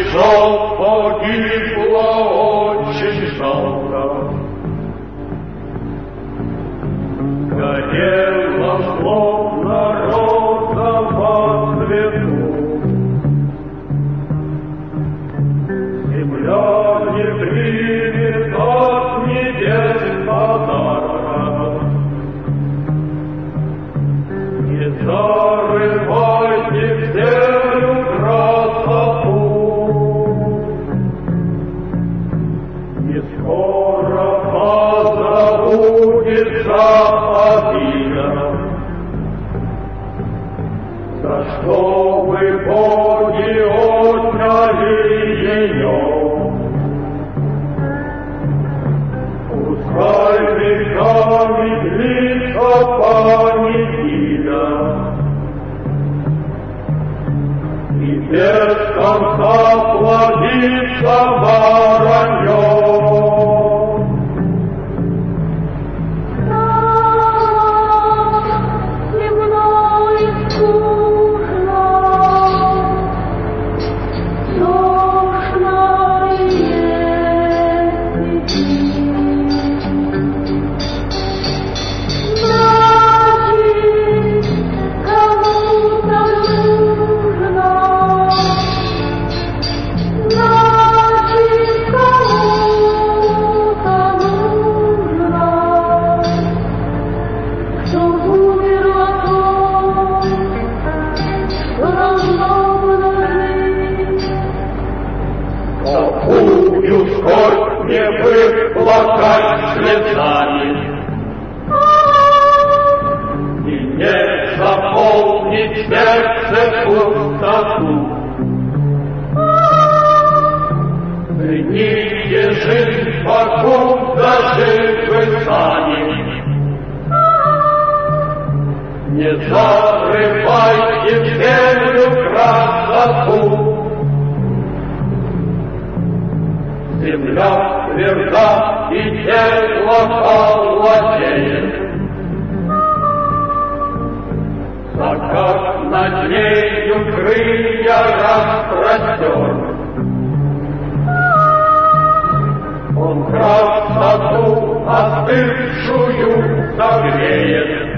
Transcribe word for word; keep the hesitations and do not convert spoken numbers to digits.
пришел, погибло очень жалко. Горело, словно роза цвету. Земля не примет от небес подарка. Не зарывайте в землю красоту. Не скоро позабудется обида. За что вы, боги, отняли ее? Пускай веками длится панихида, и без конца плодится воронье. Какую скорбь не выплакать слезами и не заполнить сердце пустоту. Цените жизнь, покуда живы сами. Не зарывайте в землю красоту. Земля тверда и тело холодеет. Закат над нею крылья распростер. Он красоту остывшую согреет.